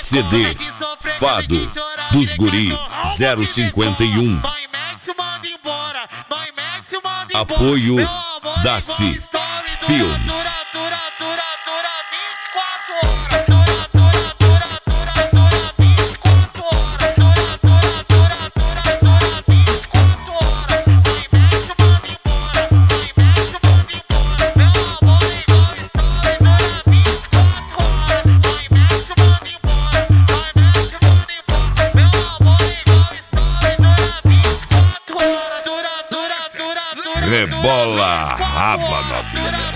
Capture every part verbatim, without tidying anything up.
C D Fado dos Guri zero cinquenta e um. Apoio Daci Filmes. Rebola a raba, novinha.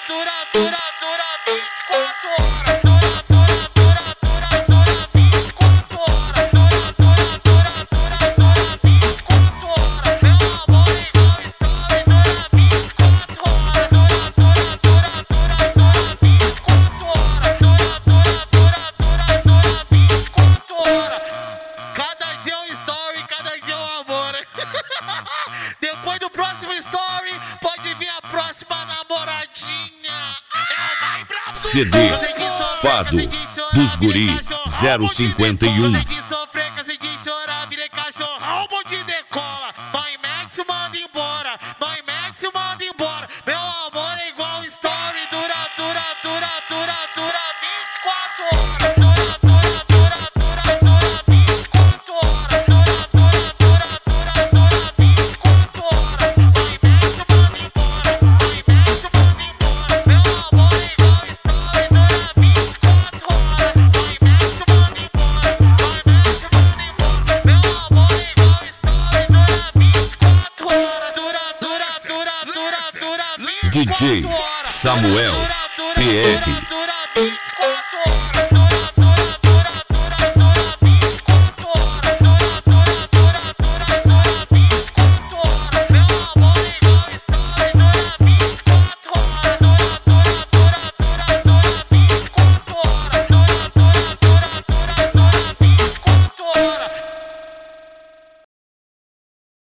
Cada dia é um story, cada dia é um amor. Depois do próximo story, pode vir a próxima namoradinha. É C D Fado dos Guri zero cinquenta e um. de sofrer, cansei de chorar, virei cachorrão, bom de decola. Mãe Max manda embora, mãe Max manda embora. Meu amor é igual story, dura, dura, dura, dura, dura vinte e quatro horas. Dura, dura, dura, dura, dura vinte e quatro horas. Dura, dura, dura, dura, dura vinte e quatro horas. Mãe Max manda embora, mãe Max manda embora. Meu amor é igual story, dura vinte e quatro horas. Mãe Max manda embora, mãe Max manda embora. Meu amor é igual story, dura vinte e quatro horas. Dura, dura, dura, dura, dura vinte e quatro horas. D J Samuel P R. Dura vinte e quatro horas.